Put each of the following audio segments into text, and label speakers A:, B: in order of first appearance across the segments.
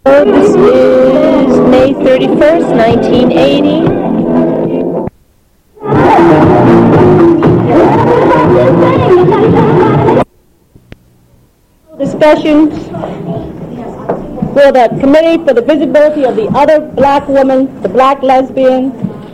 A: This is May 31st, 1980. Discussions for the Committee for the Visibility of the Other Black Woman, the Black Lesbian.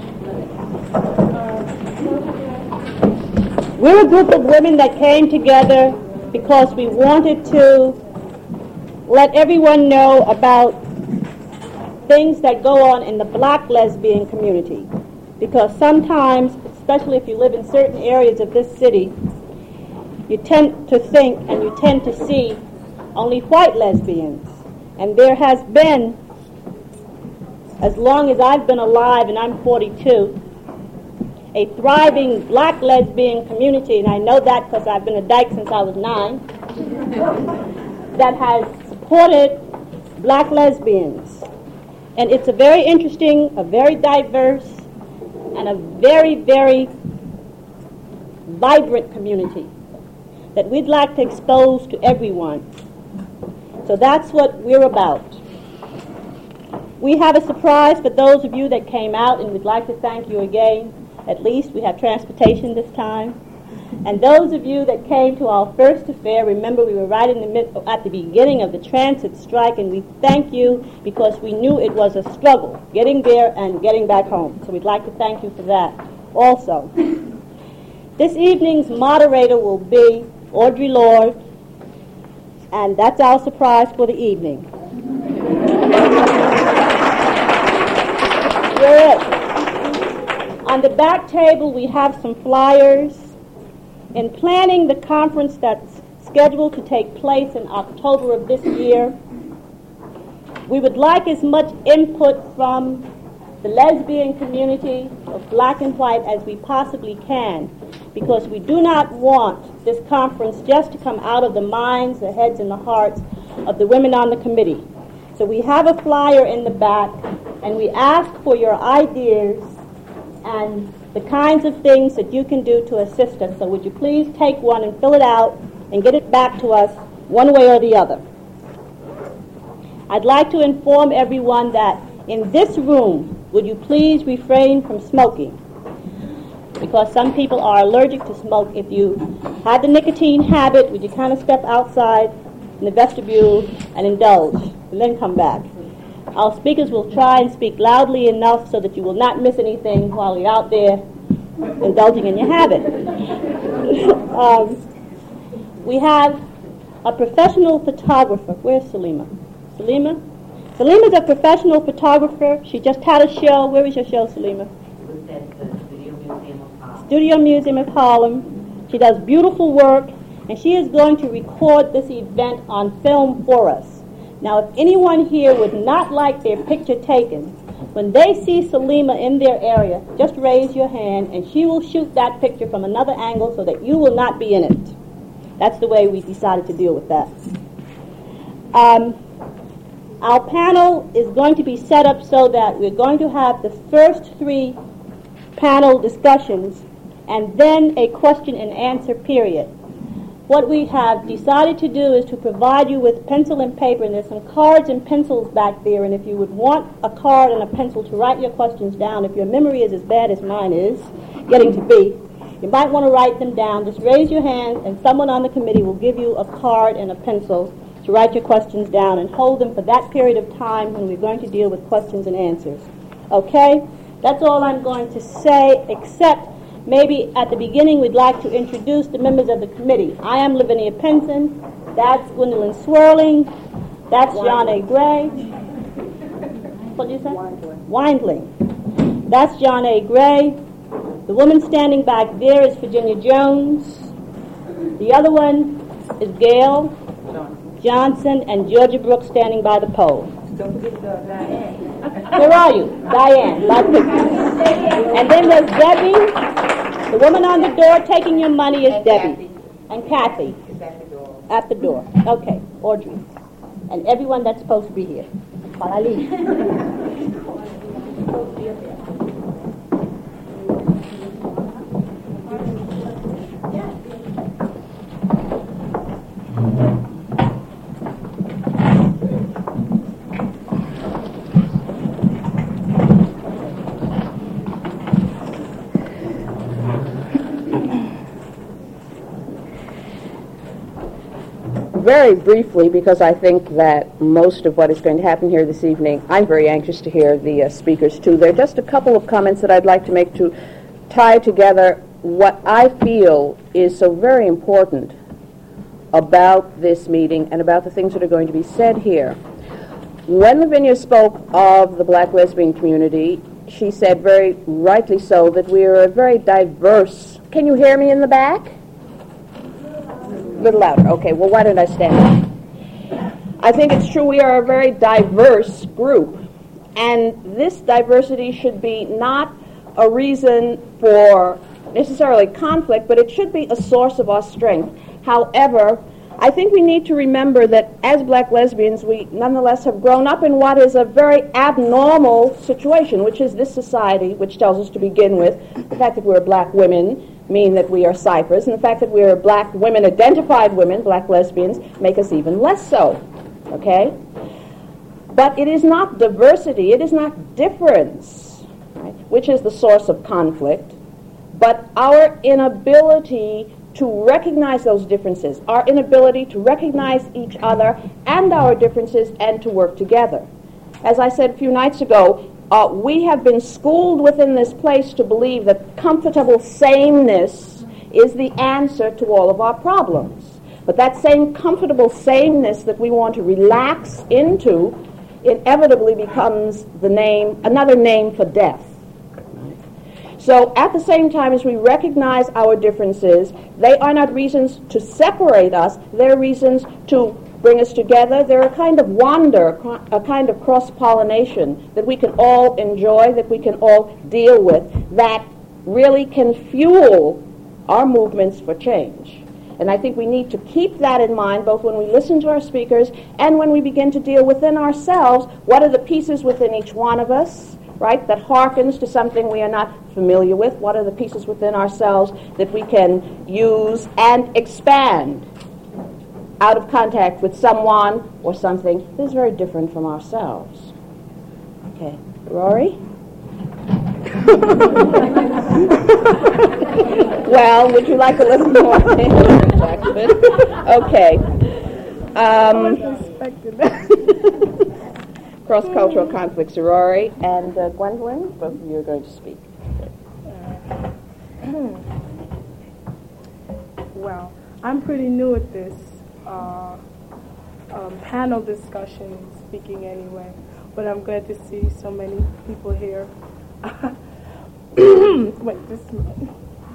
A: We're a group of women that came together because we wanted to let everyone know about things that go on in the black lesbian community. Because sometimes, especially if you live in certain areas of this city, you tend to think and you tend to see only white lesbians. And there has been, as long as I've been alive, and I'm 42, a thriving black lesbian community, and I know that because I've been a dyke since I was 9, that has supported black lesbians. And it's a very interesting, a very diverse, and a very, very vibrant community that we'd like to expose to everyone. So that's what we're about. We have a surprise for those of you that came out, and we'd like to thank you again. At least we have transportation this time. And those of you that came to our first affair, remember we were right in the at the beginning of the transit strike, and we thank you because we knew it was a struggle, getting there and getting back home. So we'd like to thank you for that. Also, this evening's moderator will be Audre Lorde, and that's our surprise for the evening. Good. On the back table, we have some flyers. In planning the conference that's scheduled to take place in October of this year, we would like as much input from the lesbian community of black and white as we possibly can, because we do not want this conference just to come out of the minds, the heads, and the hearts of the women on the committee. So we have a flyer in the back, and we ask for your ideas and the kinds of things that you can do to assist us. So would you please take one and fill it out and get it back to us one way or the other. I'd like to inform everyone that in this room, would you please refrain from smoking? Because some people are allergic to smoke. If you have the nicotine habit, would you kind of step outside in the vestibule and indulge, and then come back? Our speakers will try and speak loudly enough so that you will not miss anything while you're out there indulging in your habit. We have a professional photographer. Where's Salima? Salima? Salima's a professional photographer. She just had a show. Where was your show, Salima?
B: It was at the Studio Museum of Harlem.
A: Studio Museum of Harlem. She does beautiful work, and she is going to record this event on film for us. Now, if anyone here would not like their picture taken, when they see Salima in their area, just raise your hand, and she will shoot that picture from another angle so that you will not be in it. That's the way we decided to deal with that. Our panel is going to be set up so that we're going to have the first 3 panel discussions and then a question and answer period. What we have decided to do is to provide you with pencil and paper, and there's some cards and pencils back there, and if you would want a card and a pencil to write your questions down, if your memory is as bad as mine is getting to be, you might want to write them down. Just raise your hand, and someone on the committee will give you a card and a pencil to write your questions down, and hold them for that period of time when we're going to deal with questions and answers. Okay? That's all I'm going to say, except maybe at the beginning we'd like to introduce the members of the committee. I am Lavinia Penson. That's Gwendolyn Swirling. That's John A. Gray. What did you say? Windling. That's John A. Gray. The woman standing back there is Virginia Jones. The other one is Gail Johnson, and Georgia Brooks standing by the pole.
B: Don't forget Diane.
A: Where are you? Diane, my picture. And then there's Debbie. The woman on the door taking your money is
B: And
A: Debbie.
B: Kathy.
A: And Kathy.
B: Is at the door.
A: At the door. Okay, Audrey. And everyone that's supposed to be here. While I leave.
C: very briefly, because I think that most of what is going to happen here this evening, I'm very anxious to hear the speakers too. There are just a couple of comments that I'd like to make to tie together what I feel is so very important about this meeting and about the things that are going to be said here. When Lavinia spoke of the black lesbian community, she said very rightly so that we are a very diverse... Can you hear me in the back? A little louder. Okay, well, why don't I stand up? I think it's true we are a very diverse group, and this diversity should be not a reason for necessarily conflict, but it should be a source of our strength. However, I think we need to remember that as black lesbians, we nonetheless have grown up in what is a very abnormal situation, which is this society, which tells us to begin with the fact that we're black women mean that we are ciphers, and the fact that we are black women, identified women, black lesbians, make us even less so, okay? But it is not diversity, it is not difference, right, which is the source of conflict, but our inability to recognize those differences, our inability to recognize each other and our differences and to work together. As I said a few nights ago, we have been schooled within this place to believe that comfortable sameness is the answer to all of our problems. But that same comfortable sameness that we want to relax into inevitably becomes another name for death. So at the same time as we recognize our differences, they are not reasons to separate us, they're reasons to bring us together. They're a kind of wonder, a kind of cross-pollination that we can all enjoy, that we can all deal with, that really can fuel our movements for change. And I think we need to keep that in mind both when we listen to our speakers and when we begin to deal within ourselves. What are the pieces within each one of us, right, that harkens to something we are not familiar with? What are the pieces within ourselves that we can use and expand out of contact with someone or something that is very different from ourselves? Okay. Rory? Well, would you like a little more? Jackson? Okay. Cross-cultural conflicts, Rory and Gwendolyn, both of you are going to speak.
D: Well, I'm pretty new at this panel discussion, speaking anyway, but I'm glad to see so many people here. Wait, just a minute.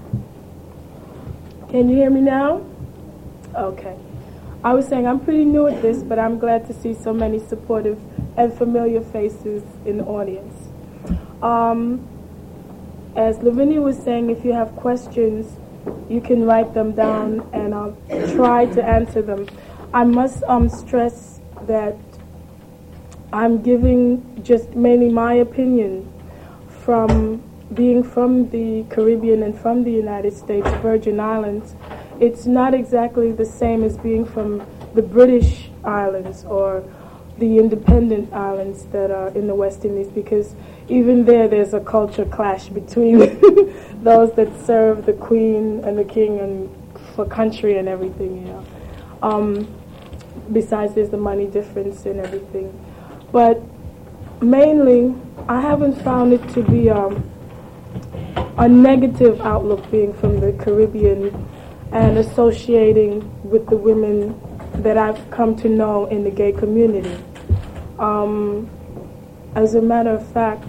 D: Can you hear me now? Okay. I was saying I'm pretty new at this, but I'm glad to see so many supportive and familiar faces in the audience. As Lavinia was saying, if you have questions, you can write them down and I'll try to answer them. I must stress that I'm giving just mainly my opinion from being from the Caribbean and from the United States Virgin Islands. It's not exactly the same as being from the British Islands or the independent islands that are in the West Indies, because even there's a culture clash between those that serve the Queen and the King and for country and everything, you know. Besides, there's the money difference and everything. But mainly, I haven't found it to be a negative outlook being from the Caribbean and associating with the women that I've come to know in the gay community. As a matter of fact,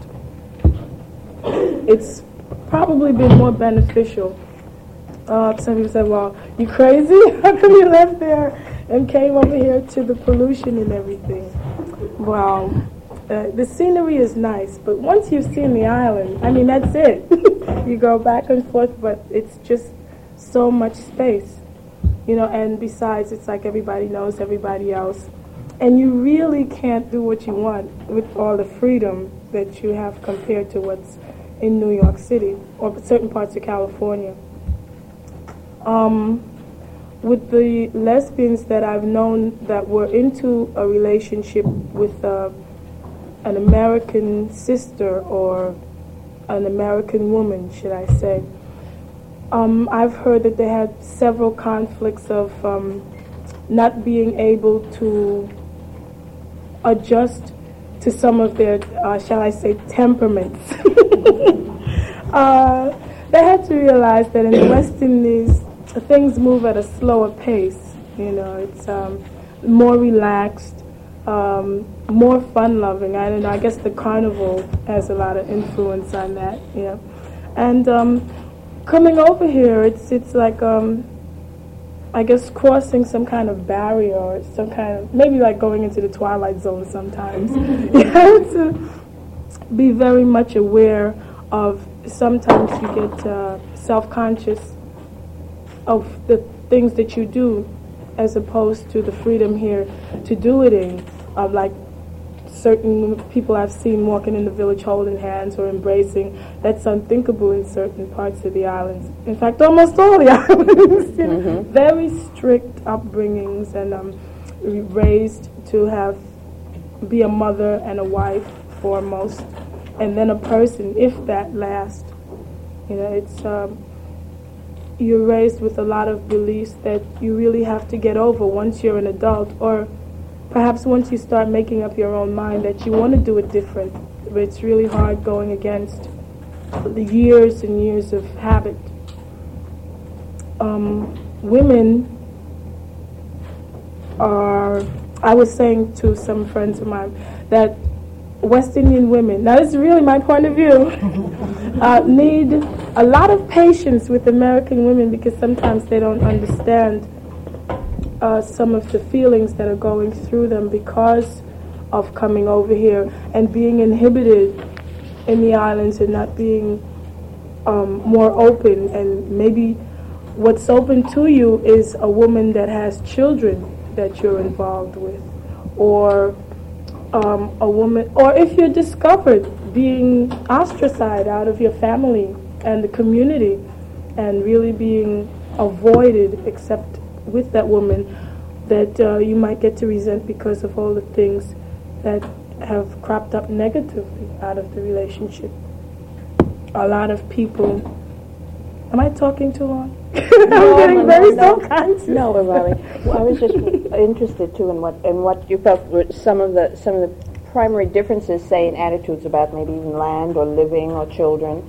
D: it's probably been more beneficial. Some people said, well, you crazy? How come you left there and came over here to the pollution and everything? Well, the scenery is nice, but once you've seen the island, I mean, that's it. You go back and forth, but it's just so much space, you know, and besides, it's like everybody knows everybody else. And you really can't do what you want with all the freedom that you have compared to what's in New York City or certain parts of California. With the lesbians that I've known that were into a relationship with an American sister or an American woman, should I say, I've heard that they had several conflicts of not being able to adjust to some of their, shall I say, temperaments. They had to realize that in the West Indies, things move at a slower pace. You know, it's more relaxed, more fun-loving. I don't know. I guess the carnival has a lot of influence on that. Yeah, and coming over here, it's like I guess crossing some kind of barrier or some kind of, maybe like going into the Twilight Zone sometimes. You have to be very much aware of, sometimes you get self-conscious of the things that you do as opposed to the freedom here to do it in. Like certain people I've seen walking in the village holding hands or embracing. That's unthinkable in certain parts of the islands. In fact, almost all the islands. You know, very strict upbringings, and raised to be a mother and a wife foremost, and then a person, if that last. You know, it's you're raised with a lot of beliefs that you really have to get over once you're an adult, or perhaps once you start making up your own mind that you want to do it different. But it's really hard going against the years and years of habit. Women are, I was saying to some friends of mine that West Indian women, now this is really my point of view, need a lot of patience with American women, because sometimes they don't understand some of the feelings that are going through them because of coming over here and being inhibited in the islands and not being more open. And maybe what's open to you is a woman that has children that you're involved with, or a woman, or if you're discovered being ostracized out of your family and the community and really being avoided except with that woman, that you might get to resent because of all the things that have cropped up negatively out of the relationship. A lot of people, am I talking too long? I'm getting very self-conscious.
C: No, Ravi. Well, I was just interested too in what you felt were some of the primary differences, say, in attitudes about maybe even land or living or children.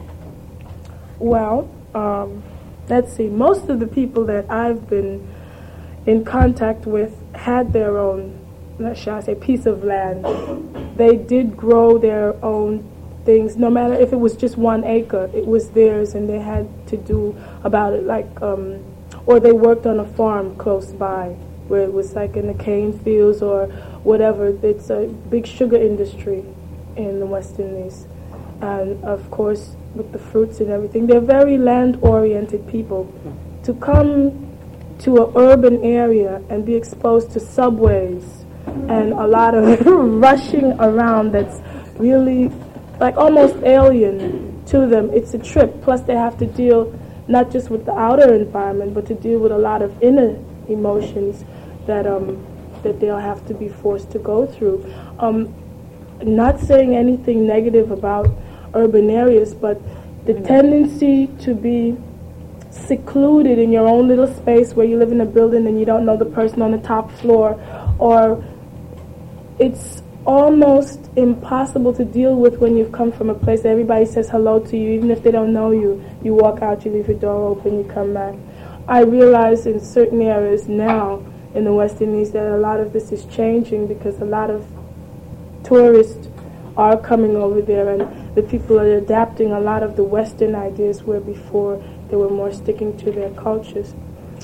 D: Well, let's see. Most of the people that I've been in contact with had their own, shall I say, piece of land. They did grow their own things, no matter if it was just 1 acre, it was theirs, and they had to do about it, like, or they worked on a farm close by, where it was like in the cane fields or whatever. It's a big sugar industry in the West Indies, and of course with the fruits and everything. They're very land-oriented people. To come to an urban area and be exposed to subways and a lot of rushing around that's really like almost alien to them, it's a trip. Plus they have to deal not just with the outer environment, but to deal with a lot of inner emotions that that they'll have to be forced to go through. Not saying anything negative about urban areas, but the tendency to be secluded in your own little space where you live in a building and you don't know the person on the top floor, or it's almost impossible to deal with when you've come from a place that everybody says hello to you, even if they don't know you. You walk out, you leave your door open, you come back. I realize in certain areas now in the West Indies that a lot of this is changing, because a lot of tourists are coming over there, and the people are adapting a lot of the Western ideas where before they were more sticking to their cultures.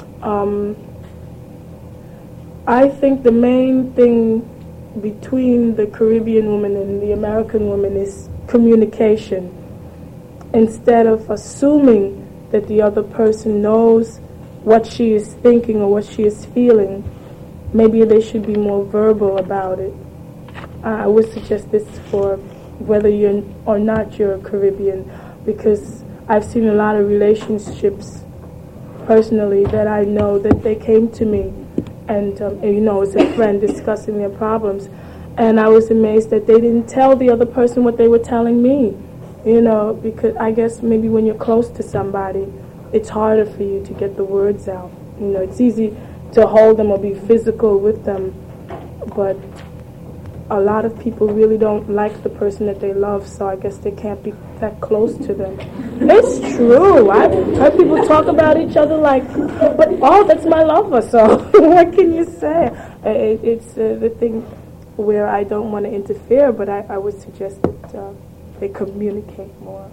D: I think the main thing between the Caribbean woman and the American woman is communication. Instead of assuming that the other person knows what she is thinking or what she is feeling, maybe they should be more verbal about it. I would suggest this for whether you're or not you're a Caribbean, because I've seen a lot of relationships personally that I know that they came to me and as a friend discussing their problems, and I was amazed that they didn't tell the other person what they were telling me, because I guess maybe when you're close to somebody, it's harder for you to get the words out. It's easy to hold them or be physical with them, but a lot of people really don't like the person that they love, so I guess they can't be that close to them. It's true. I've heard people talk about each other like, but that's my lover, so what can you say? It's the thing where I don't want to interfere, but I would suggest that they communicate more.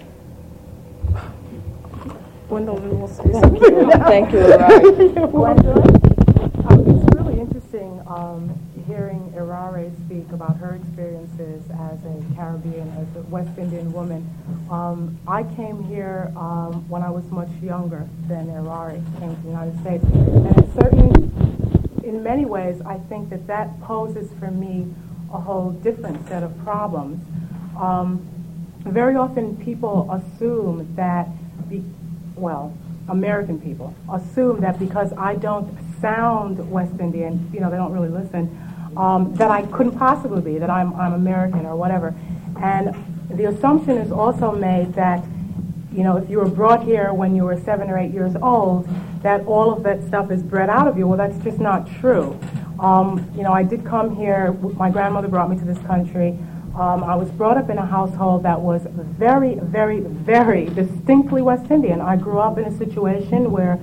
D: Gwendolyn will say something.
C: Thank you. Gwendolyn?
E: It's really interesting hearing Irare speak about her experiences as a Caribbean, as a West Indian woman. I came here when I was much younger than Irare came to the United States. And in many ways, I think that poses for me a whole different set of problems. Very often people assume that, American people assume that because I don't sound West Indian, they don't really listen, that I couldn't possibly be, that I'm American or whatever. And the assumption is also made that, if you were brought here when you were 7 or 8 years old, that all of that stuff is bred out of you. Well, that's just not true. I did come here, my grandmother brought me to this country. I was brought up in a household that was very, very, very distinctly West Indian. I grew up in a situation where,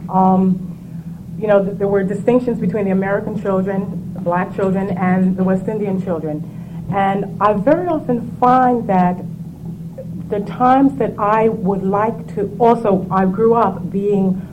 E: there were distinctions between the American children, the black children, and the West Indian children. And I very often find that the times that I would like to, also I grew up being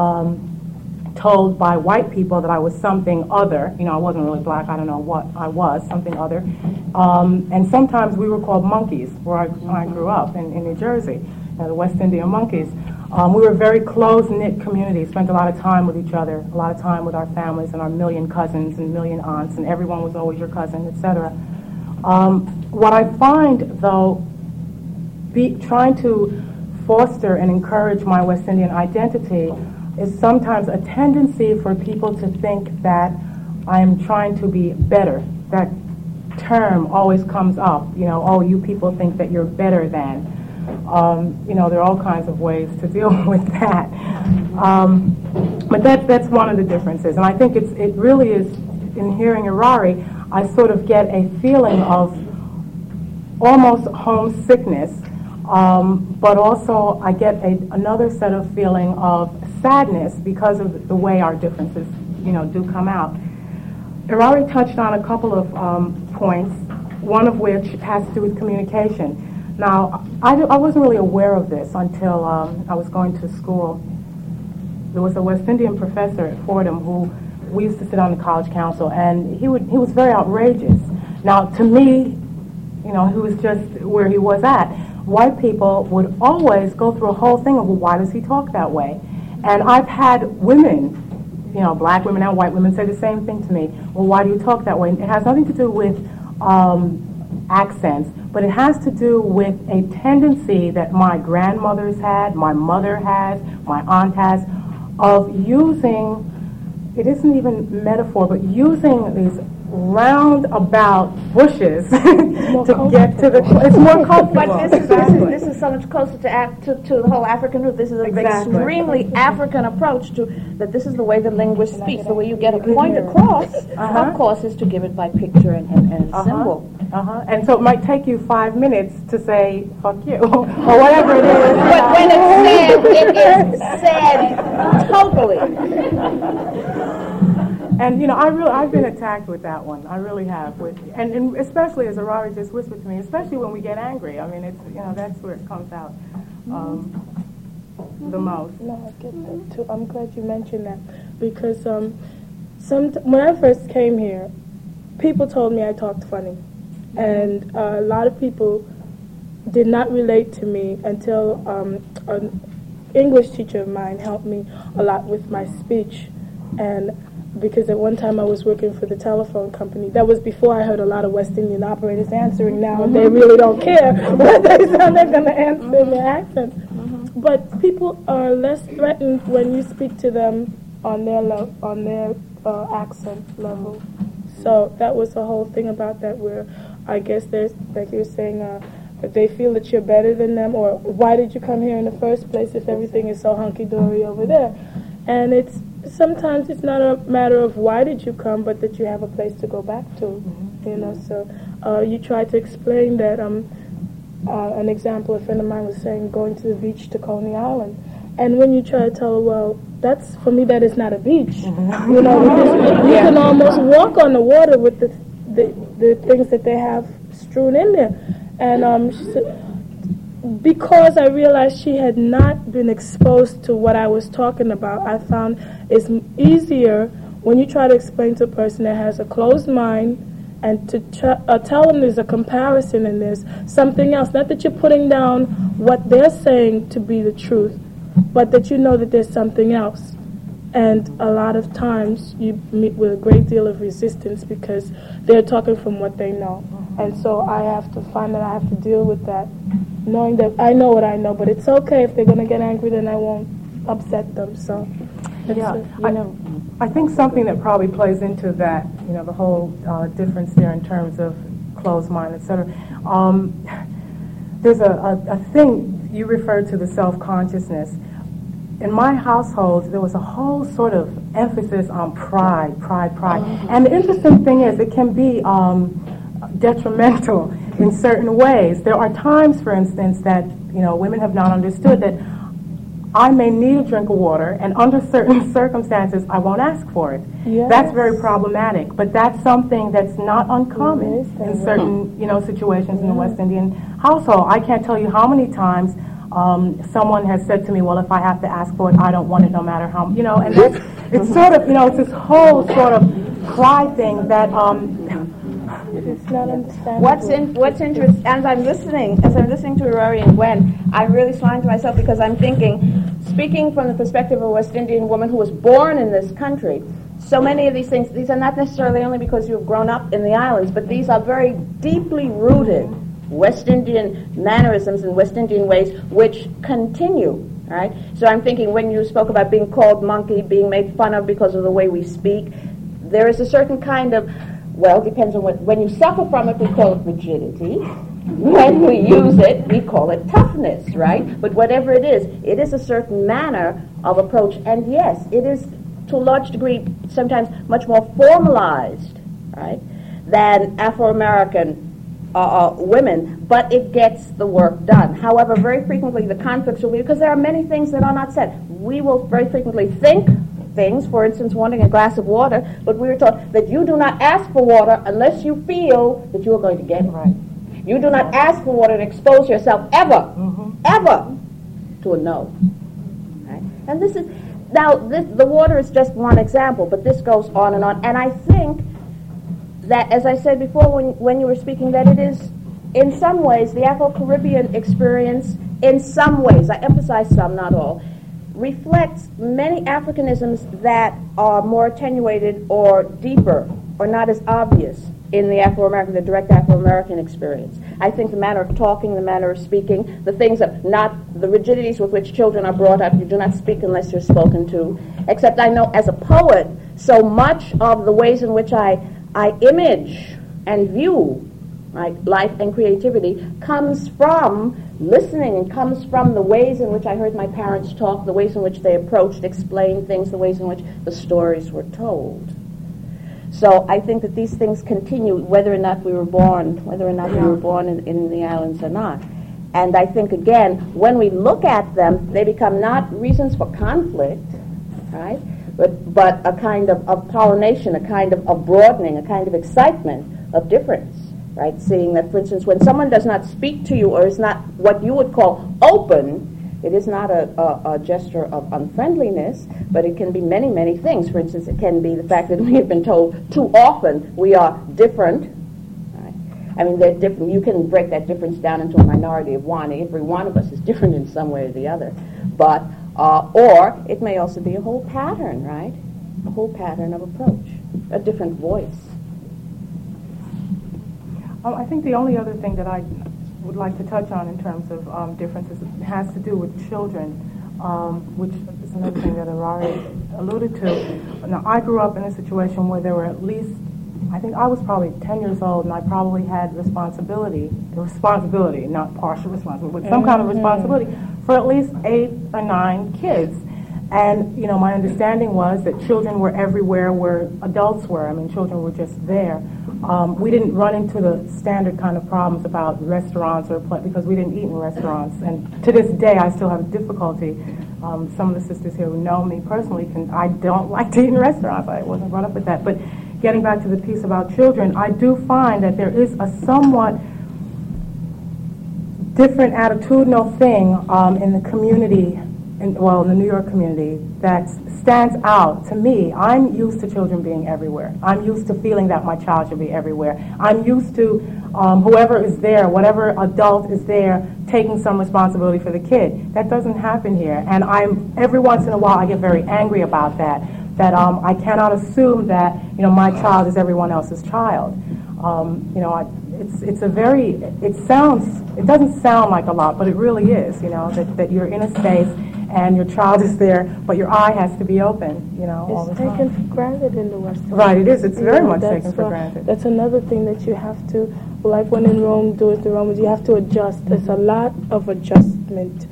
E: told by white people that I was something other. I wasn't really black, I don't know what I was, something other. And sometimes we were called monkeys when I grew up in New Jersey, the West Indian monkeys. We were a very close-knit community, spent a lot of time with each other, a lot of time with our families and our million cousins and million aunts, and everyone was always your cousin, etc. What I find, though, trying to foster and encourage my West Indian identity is sometimes a tendency for people to think that I am trying to be better. That term always comes up, you people think that you're better than. There are all kinds of ways to deal with that. But that's one of the differences. And I think it really is, in hearing Irare, I sort of get a feeling of almost homesickness, but also I get another set of feeling of sadness because of the way our differences, do come out. Irare touched on a couple of points, one of which has to do with communication. Now, I wasn't really aware of this until I was going to school. There was a West Indian professor at Fordham who we used to sit on the college council, and he was very outrageous. Now, to me, he was just where he was at. White people would always go through a whole thing of, well, why does he talk that way? And I've had women, black women and white women, say the same thing to me. Well, why do you talk that way? And it has nothing to do with accents, but it has to do with a tendency that my grandmother's had, my mother has, my aunt has, of using, it isn't even metaphor, but using these roundabout bushes to get to the, it's more comfortable.
C: But this is so much closer to the whole African root. This is an extremely African approach to that. This is the way the linguist speaks. The way you get a point across, of course, is to give it by picture and symbol.
E: And so it might take you 5 minutes to say "fuck you" or whatever it is.
C: But when it's said, it is said totally.
E: And I've been attacked with that one. I really have. And especially as Irare just whispered to me, especially when we get angry. I mean, it's that's where it comes out the most.
D: No, I get that too. I'm glad you mentioned that because when I first came here, people told me I talked funny, and a lot of people did not relate to me until an English teacher of mine helped me a lot with my speech, and because at one time I was working for the telephone company. That was before I heard a lot of West Indian operators answering now, and they really don't care what they sound. They're going to answer in their accents. But people are less threatened when you speak to them on their accent level. So that was the whole thing about that, where I guess there's, like you were saying, that they feel that you're better than them, or why did you come here in the first place if everything is so hunky-dory over there? And it's sometimes it's not a matter of why did you come, but that you have a place to go back to. You know, so you try to explain that. An example, a friend of mine was saying going to the beach to Coney Island, and when you try to tell her, well, that's for me, that is not a beach. You know, because you can almost walk on the water with the things that they have strewn in there, and she said, because I realized she had not been exposed to what I was talking about, I found it's easier when you try to explain to a person that has a closed mind and to tell them there's a comparison and there's something else. Not that you're putting down what they're saying to be the truth, but that you know that there's something else. And a lot of times you meet with a great deal of resistance because they're talking from what they know. And so I have to find that I have to deal with that, knowing that I know what I know, but it's okay if they're going to get angry, then I won't upset them. So,
E: I think something that probably plays into that, you know, the whole difference there in terms of closed mind, etc. There's a thing you referred to, the self-consciousness. In my household, there was a whole sort of emphasis on pride. And the interesting thing is, it can be detrimental in certain ways. There are times, for instance, that, you know, women have not understood that I may need a drink of water, and under certain circumstances, I won't ask for it. Yes. That's very problematic, but that's something that's not uncommon in certain, you know, situations in the West Indian household. I can't tell you how many times someone has said to me, well, if I have to ask for it, I don't want it no matter how, you know, and it's sort of, you know, it's this whole sort of pride thing that
D: it's not understandable.
C: What's interesting, as I'm listening to Rory and Gwen, I'm really smiling to myself because I'm thinking, speaking from the perspective of a West Indian woman who was born in this country, so many of these things, these are not necessarily only because you've grown up in the islands, but these are very deeply rooted West Indian mannerisms and West Indian ways which continue, right? So I'm thinking when you spoke about being called monkey, being made fun of because of the way we speak, there is a certain kind of, well, depends on when you suffer from it, we call it rigidity. When we use it, we call it toughness, right? But whatever it is a certain manner of approach. And yes, it is to a large degree sometimes much more formalized, right, than Afro-American women, but it gets the work done. However, very frequently the conflicts will be because there are many things that are not said. We will very frequently think things, for instance, wanting a glass of water, but we were taught that you do not ask for water unless you feel that you are going to get it.
E: Right.
C: You do not ask for water and expose yourself ever to a no. Right? And this is, now the water is just one example, but this goes on. And I think that, as I said before when you were speaking, that it is, in some ways, the Afro-Caribbean experience, in some ways, I emphasize some, not all, reflects many Africanisms that are more attenuated or deeper or not as obvious in the Afro-American, the direct Afro-American experience. I think the manner of talking, the manner of speaking, the things of not the rigidities with which children are brought up. You do not speak unless you're spoken to. Except I know as a poet, so much of the ways in which I image and view, right, life and creativity comes from listening and comes from the ways in which I heard my parents talk, the ways in which they approached, explained things, the ways in which the stories were told. So I think that these things continue whether or not we were born in the islands or not. And I think, again, when we look at them, they become not reasons for conflict, right, but a kind of pollination, a kind of broadening, a kind of excitement of difference. Right, seeing that, for instance, when someone does not speak to you or is not what you would call open, it is not a gesture of unfriendliness, but it can be many, many things. For instance, it can be the fact that we have been told too often we are different. Right? I mean, they're different. You can break that difference down into a minority of one. Every one of us is different in some way or the other. But, or it may also be a whole pattern, right? A whole pattern of approach, a different voice.
E: I think the only other thing that I would like to touch on in terms of differences has to do with children, which is another thing that Arari alluded to. Now, I grew up in a situation where there were at least, I think I was probably 10 years old, and I probably had responsibility, not partial responsibility, but some kind of responsibility for at least 8 or 9 kids. And, my understanding was that children were everywhere where adults were. I mean, children were just there. We didn't run into the standard kind of problems about restaurants because we didn't eat in restaurants. And to this day, I still have difficulty. Some of the sisters here who know me personally, I don't like to eat in restaurants. I wasn't brought up with that. But getting back to the piece about children, I do find that there is a somewhat different attitudinal thing in the community, in the New York community, that stands out to me. I'm used to children being everywhere. I'm used to feeling that my child should be everywhere. I'm used to whoever is there, whatever adult is there, taking some responsibility for the kid. That doesn't happen here. And every once in a while I get very angry about that I cannot assume that, my child is everyone else's child. It doesn't sound like a lot, but it really is, that you're in a space and your child is there, but your eye has to be open, all the time.
D: It's taken for granted in the West.
E: Right, it is. It's very much taken for granted.
D: That's another thing that you have to, like when in Rome, do as the Romans, you have to adjust. There's a lot of adjustment,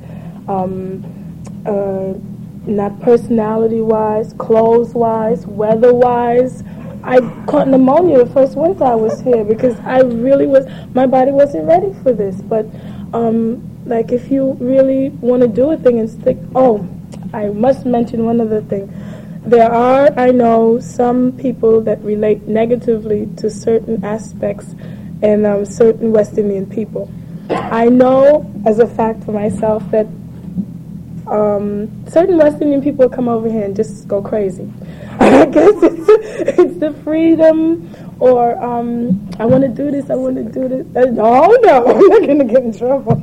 D: not personality-wise, clothes-wise, weather-wise. I caught pneumonia the first winter I was here because my body wasn't ready for this. But like if you really want to do a thing and stick, I must mention one other thing. There are, I know, some people that relate negatively to certain aspects and certain West Indian people. I know as a fact for myself that certain West Indian people come over here and just go crazy. I guess it's the freedom, or I want to do this, I want to do this. No, I'm not going to get in trouble.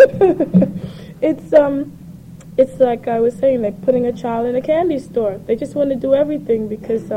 D: It's like I was saying, like putting a child in a candy store. They just want to do everything because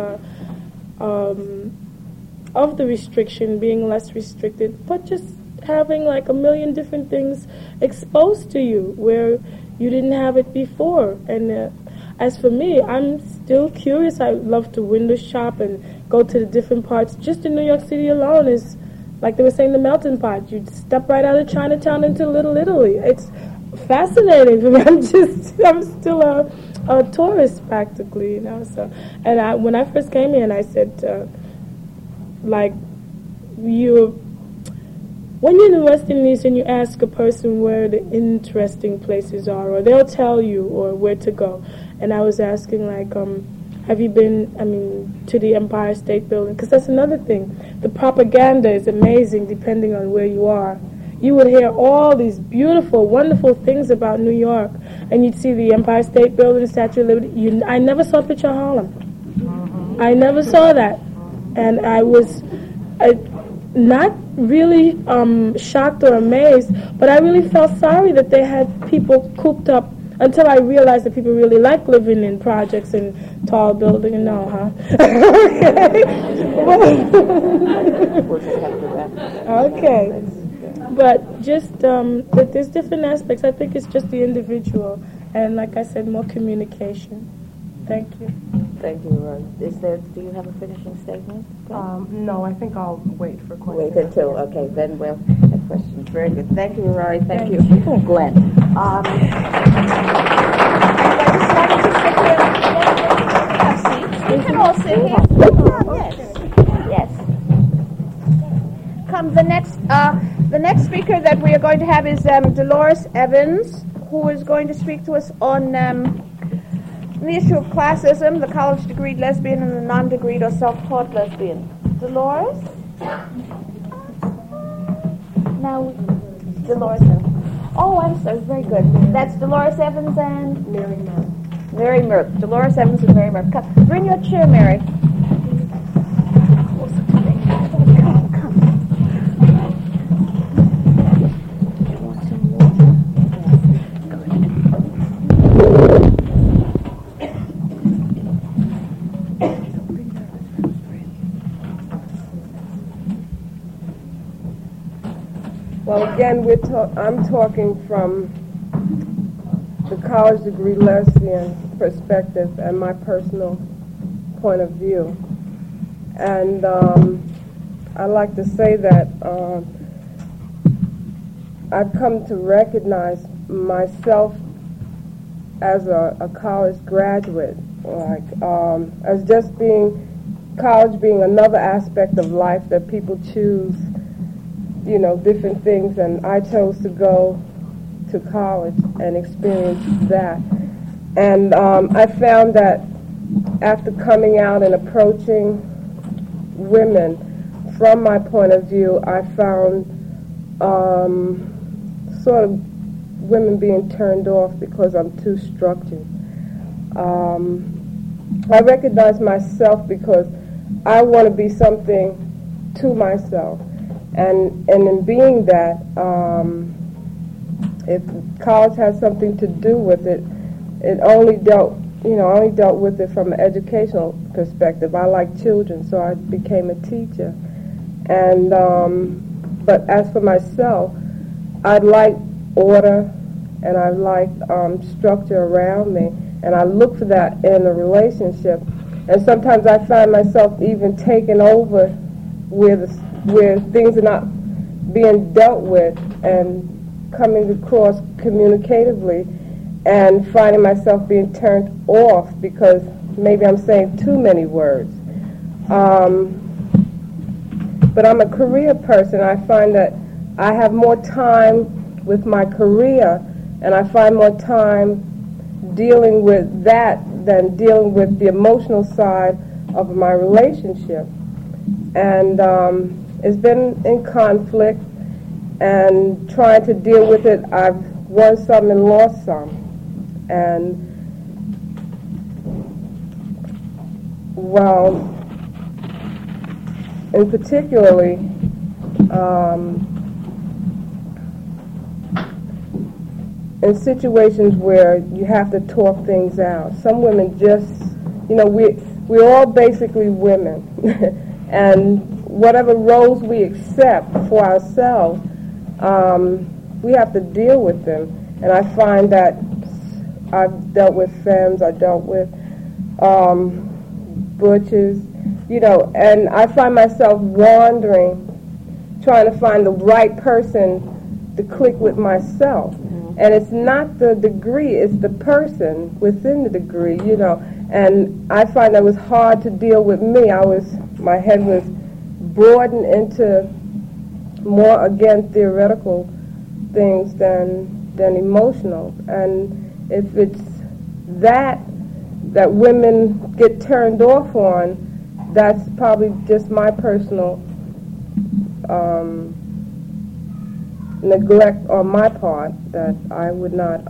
D: of the restriction, being less restricted, but just having like a million different things exposed to you where you didn't have it before. And as for me, I'm still curious. I love to window shop and go to the different parts. Just in New York City alone is, like they were saying, the melting pot. You step right out of Chinatown into Little Italy. It's fascinating for me. I'm still a tourist practically, So, and when I first came here, and I said, when you're in the West Indies and you ask a person where the interesting places are, or they'll tell you or where to go. And I was asking, have you been, to the Empire State Building? Because that's another thing. The propaganda is amazing depending on where you are. You would hear all these beautiful, wonderful things about New York, and you'd see the Empire State Building, the Statue of Liberty. I never saw a picture of Harlem. I never saw that. And I was not really shocked or amazed, but I really felt sorry that they had people cooped up, until I realized that people really like living in projects and tall buildings. Okay. But just that there's different aspects. I think it's just the individual, and like I said, more communication. Thank you.
C: Thank you, Rory. Do you have a finishing statement?
E: No, I think I'll wait for questions.
C: Wait until, okay, then we'll have questions. Very good. Thank you, Rory. Thank you. Glenn.
F: We can all sit here. Yes. Come the next speaker that we are going to have is Dolores Evans, who is going to speak to us on the issue of classism, the college-degreed lesbian and the non-degreed or self-taught lesbian. Dolores? Now, Dolores Evans. Oh, I'm sorry. Very good. That's Dolores Evans and?
D: Mary Merck.
F: Mary Merck. Dolores Evans and Mary Merck. Come, bring your chair, Mary.
G: Well, again, I'm talking from the college degree lesbian perspective and my personal point of view. And I like to say that I've come to recognize myself as a college graduate, like as just being college being another aspect of life that people choose, different things, and I chose to go to college and experience that. And I found that after coming out and approaching women from my point of view, I found sort of women being turned off because I'm too structured. I recognize myself because I want to be something to myself, and in being that, if college has something to do with it, it only dealt with it from an educational perspective. I like children, so I became a teacher, and but as for myself, I like order and I like structure around me, and I look for that in a relationship. And sometimes I find myself even taking over where things are not being dealt with, and coming across communicatively, and finding myself being turned off because maybe I'm saying too many words. But I'm a career person. I find that I have more time with my career, and I find more time dealing with that than dealing with the emotional side of my relationship. And it's been in conflict, and trying to deal with it, I've won some and lost some. And, well, in particularly, in situations where you have to talk things out. Some women just, we're all basically women. And whatever roles we accept for ourselves, we have to deal with them. And I find that I've dealt with femmes, I dealt with butchers, and I find myself wandering, trying to find the right person to click with myself. And it's not the degree, it's the person within the degree, And I find that it was hard to deal with me. My head was broadened into more, again, theoretical things than emotional. And if it's that women get turned off on, that's probably just my personal neglect on my part, that I would not,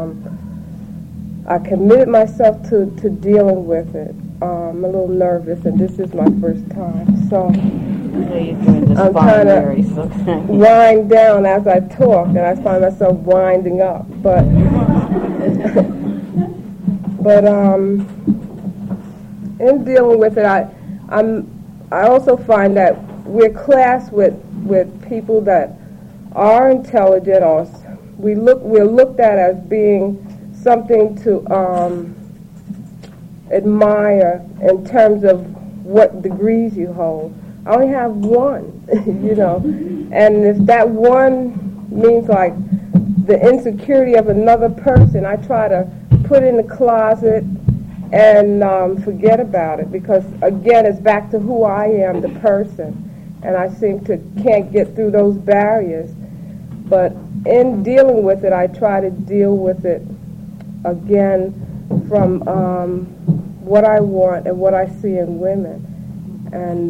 G: I committed myself to dealing with it. I'm a little nervous, and this is my first time, so I'm trying to wind down as I talk, and I find myself winding up, but in dealing with it, I also find that we're classed with people that are intelligent, or we're looked at as being something to admire in terms of what degrees you hold. I only have one, and if that one means like the insecurity of another person, I try to put in the closet and forget about it, because again, it's back to who I am, the person, and I seem to can't get through those barriers. But in dealing with it, I try to deal with it again from what I want and what I see in women, and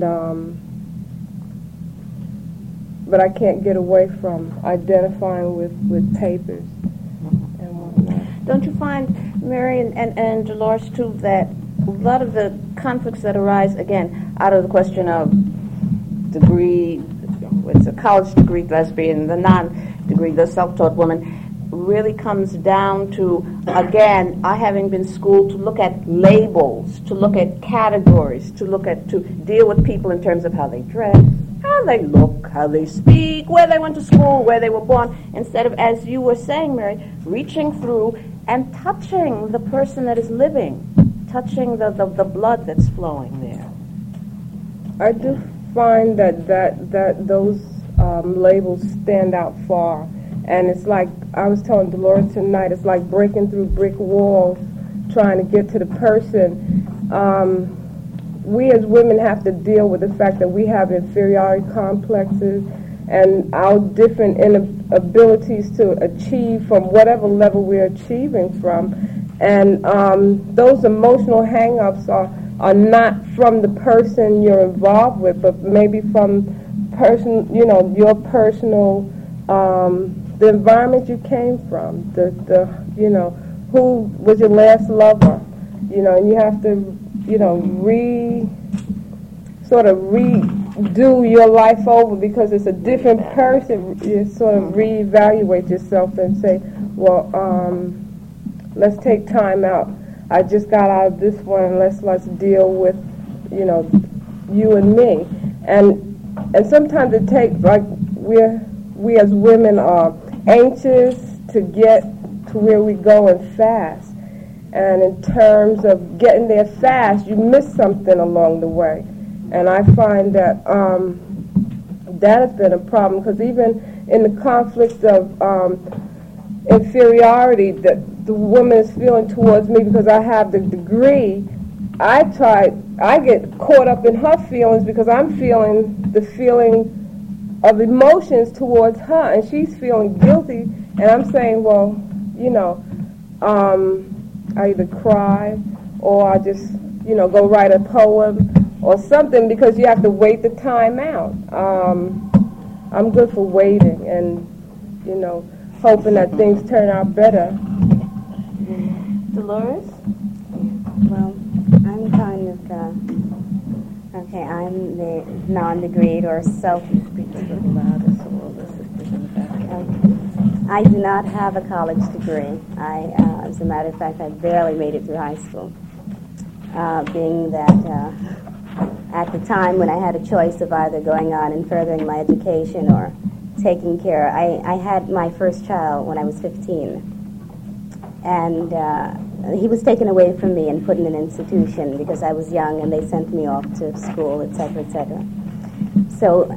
G: but I can't get away from identifying with papers and whatnot.
F: Don't you find, Mary and Dolores, too, that a lot of the conflicts that arise, again, out of the question of degree, it's a college degree lesbian, the non-degree, the self-taught woman, really comes down to, again, I having been schooled to look at labels, to look at categories, to deal with people in terms of how they dress, how they look, how they speak, where they went to school, where they were born, instead of, as you were saying, Mary, reaching through and touching the person that is living, touching the blood that's flowing there.
G: I do find that those labels stand out far, And it's like, I was telling Dolores tonight, it's like breaking through brick walls, trying to get to the person. We as women have to deal with the fact that we have inferiority complexes and our different inabilities to achieve from whatever level we're achieving from. And those emotional hang-ups are not from the person you're involved with, but maybe from your personal, the environment you came from, who was your last lover, and you have to, redo your life over because it's a different person. You sort of reevaluate yourself and say, well, let's take time out. I just got out of this one, and let's deal with, you and me. And sometimes it takes, like, we as women are anxious to get to where we going fast. And in terms of getting there fast, you miss something along the way. And I find that that has been a problem, because even in the conflict of inferiority that the woman is feeling towards me because I have the degree, I get caught up in her feelings because I'm feeling the feeling of emotions towards her, and she's feeling guilty, and I'm saying, well, I either cry or I just, go write a poem or something, because you have to wait the time out. I'm good for waiting and, hoping that things turn out better.
H: Dolores?
I: Well, I'm kind of, I'm the non-degreed or I do not have a college degree. As a matter of fact, I barely made it through high school. Being that at the time when I had a choice of either going on and furthering my education or taking care, I had my first child when I was 15. And he was taken away from me and put in an institution because I was young, and they sent me off to school, etc., etc. So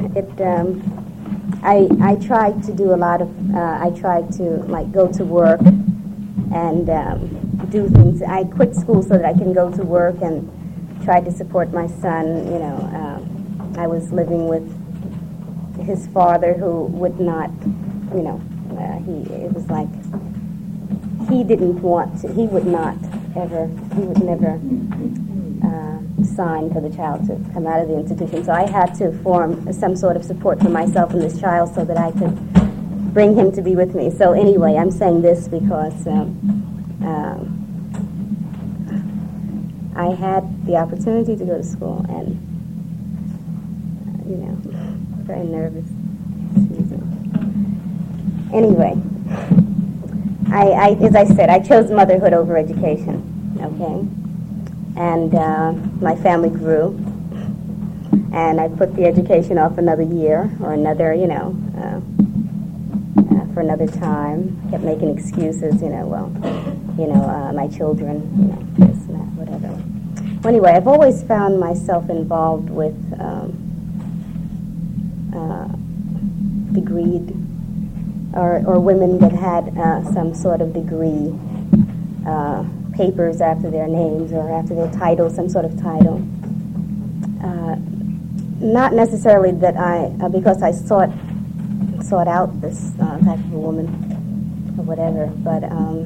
I: I tried to do a lot of, I tried to go to work and do things. I quit school so that I can go to work and tried to support my son. I was living with his father, who would not, it was like he didn't want to, he would never sign for the child to come out of the institution. So I had to form some sort of support for myself and this child so that I could bring him to be with me. So anyway, I'm saying this because I had the opportunity to go to school, and, very nervous. Anyway, as I said, I chose motherhood over education, okay? And my family grew, and I put the education off another year or another, for another time. Kept making excuses, my children, this and that, whatever. Well, anyway, I've always found myself involved with degreed or women that had some sort of degree, papers after their names or after their title, some sort of title. Not necessarily that because I sought out this type of a woman or whatever, but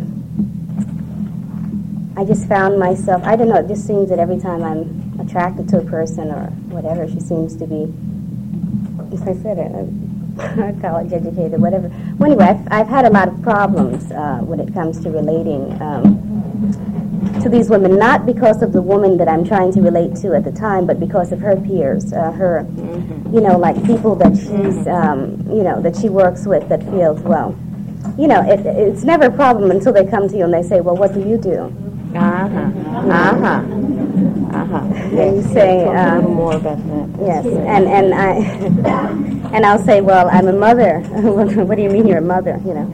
I: I just found myself, I don't know, it just seems that every time I'm attracted to a person or whatever, she seems to be, as I said, college educated, whatever. Well, anyway, I've had a lot of problems when it comes to relating to these women, not because of the woman that I'm trying to relate to at the time, but because of her peers, her, like people that she's, that she works with that feels, well, it's never a problem until they come to you and they say, well, what do you do? And you say,
H: a little more about that.
I: Yes, and I'll say, well, I'm a mother. What do you mean you're a mother?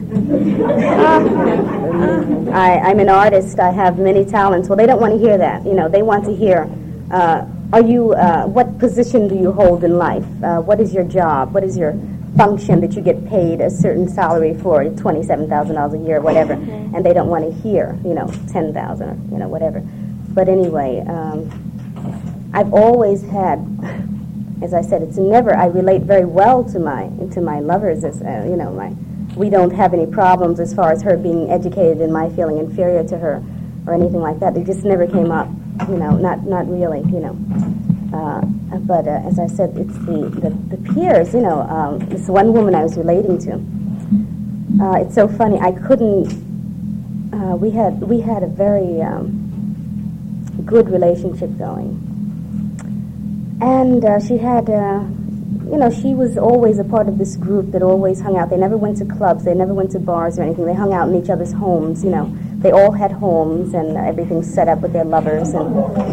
I: I'm an artist. I have many talents. Well, they don't want to hear that. They want to hear, are you? What position do you hold in life? What is your job? What is your function that you get paid a certain salary for, $27,000 a year, whatever, and they don't want to hear, $10,000 or, whatever. But anyway, I've always had, as I said, I relate very well to my lovers, as we don't have any problems as far as her being educated and my feeling inferior to her or anything like that. It just never came up, not really, But as I said, it's the peers, this one woman I was relating to. It's so funny. I couldn't. We had a very good relationship going, and she had. She was always a part of this group that always hung out. They never went to clubs. They never went to bars or anything. They hung out in each other's homes. They all had homes and everything set up with their lovers, and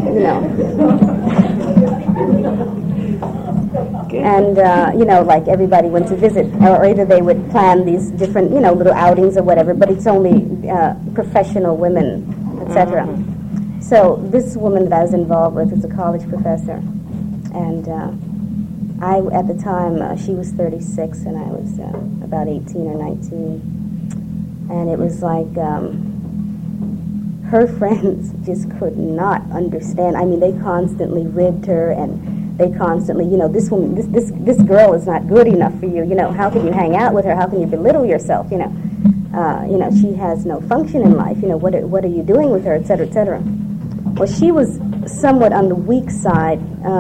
I: And, like everybody went to visit, or either they would plan these different, little outings or whatever, but it's only professional women, etc. So this woman that I was involved with is a college professor. And at the time, she was 36 and I was about 18 or 19. And it was like her friends just could not understand. I mean, they constantly ribbed her, and they constantly, this woman, this girl is not good enough for you. How can you hang out with her? How can you belittle yourself? She has no function in life. What are you doing with her, et cetera, et cetera. Well, she was somewhat on the weak side.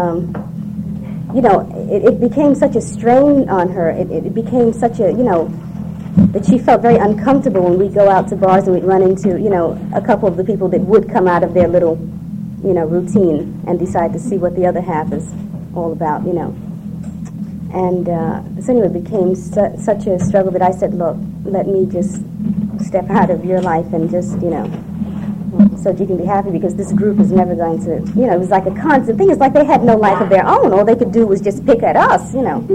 I: It became such a strain on her. It became such a, that she felt very uncomfortable when we go out to bars and we'd run into, a couple of the people that would come out of their little, routine and decide to see what the other half is all about, And so anyway, it became such a struggle that I said, look, let me just step out of your life and just, so that you can be happy, because this group is never going to, it was like a constant thing. It's like they had no life of their own. All they could do was just pick at us,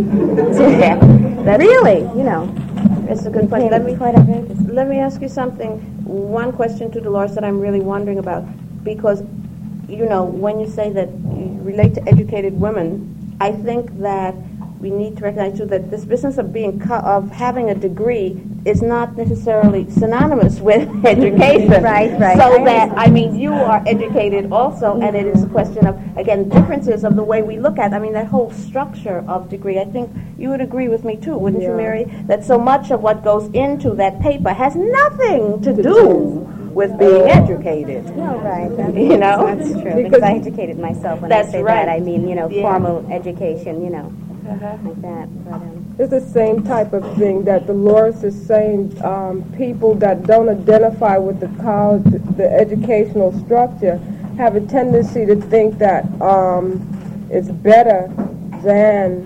I: Really,
F: It's a good question. Let me ask you something. One question to Dolores that I'm really wondering about, because, when you say that you relate to educated women, I think that we need to recognize too that this business of of having a degree is not necessarily synonymous with education.
I: Right.
F: So you are educated also, and it is a question of, again, differences of the way we look at, that whole structure of degree. I think you would agree with me too, wouldn't you, Mary? That so much of what goes into that paper has nothing to do with being educated.
I: No, right. That's true.
F: Because
I: I educated myself when I say
F: right.
I: that. I mean, formal education, like that. But,
G: it's the same type of thing that Dolores is saying. People that don't identify with the college, the educational structure, have a tendency to think that it's better than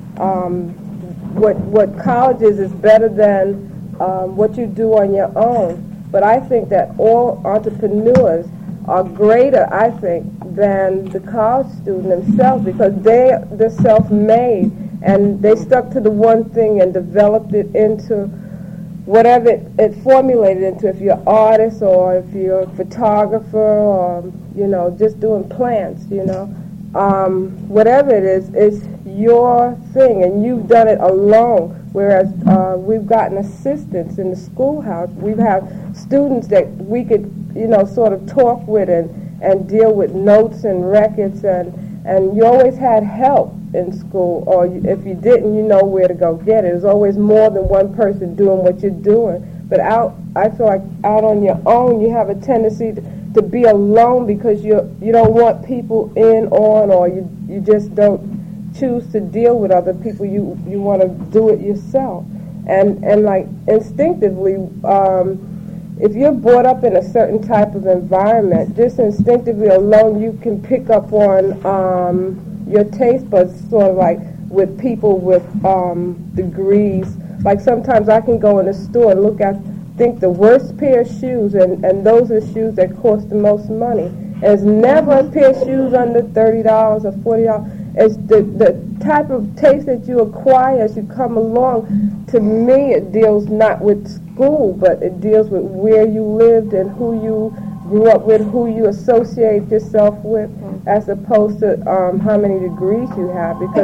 G: what college is better than what you do on your own. But I think that all entrepreneurs are greater, than the college student themselves, because they're self-made and they stuck to the one thing and developed it into whatever it formulated into. If you're an artist or if you're a photographer or, just doing plants, whatever it is, it's your thing and you've done it alone. Whereas we've gotten assistants in the schoolhouse. We've had students that we could, sort of talk with and deal with notes and records, and you always had help in school, or if you didn't, you know where to go get it. There's always more than one person doing what you're doing. But I feel like out on your own, you have a tendency to be alone because you don't want people in on, or you just don't choose to deal with other people. You want to do it yourself, and like instinctively. If you're brought up in a certain type of environment, just instinctively alone, you can pick up on your taste buds, sort of like with people with degrees. Like sometimes I can go in a store and think the worst pair of shoes, and those are shoes that cost the most money. And it's never a pair of shoes under $30 or $40. It's the type of taste that you acquire as you come along. To me, it deals not with school, but it deals with where you lived and who you grew up with, who you associate yourself with, as opposed to how many degrees you have. Because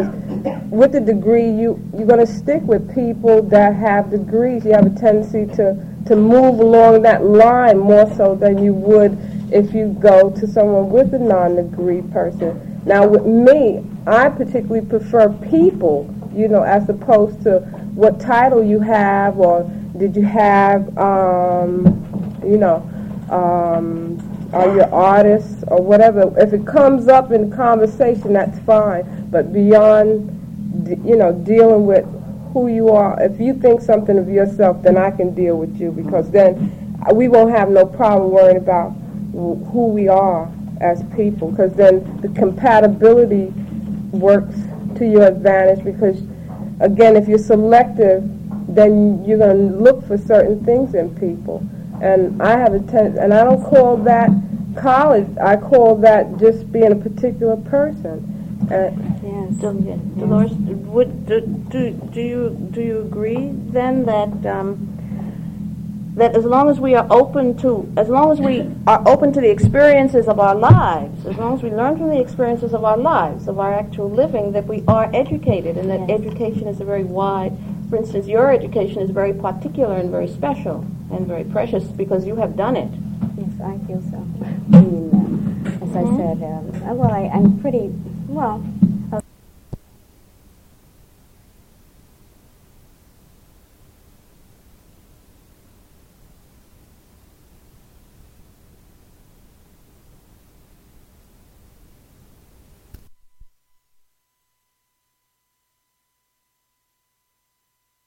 G: with the degree, you're going to stick with people that have degrees. You have a tendency to move along that line more so than you would if you go to someone with a non-degree person. Now, with me, I particularly prefer people, as opposed to what title you have, or did you have, are you artists or whatever. If it comes up in conversation, that's fine. But beyond, dealing with who you are, if you think something of yourself, then I can deal with you, because then we won't have no problem worrying about who we are as people, because then the compatibility works to your advantage, because, again, if you're selective, then you're going to look for certain things in people. And I have and I don't call that college. I call that just being a particular person.
F: Yes. Dolores, do you agree then that as long as we are open to the experiences of our lives, as long as we learn from the experiences of our lives, of our actual living, that we are educated, and that education is a very wide. For instance, your education is very particular and very special and very precious because you have done it.
I: Yes, I feel so. I mean, as I said, I'm pretty, well,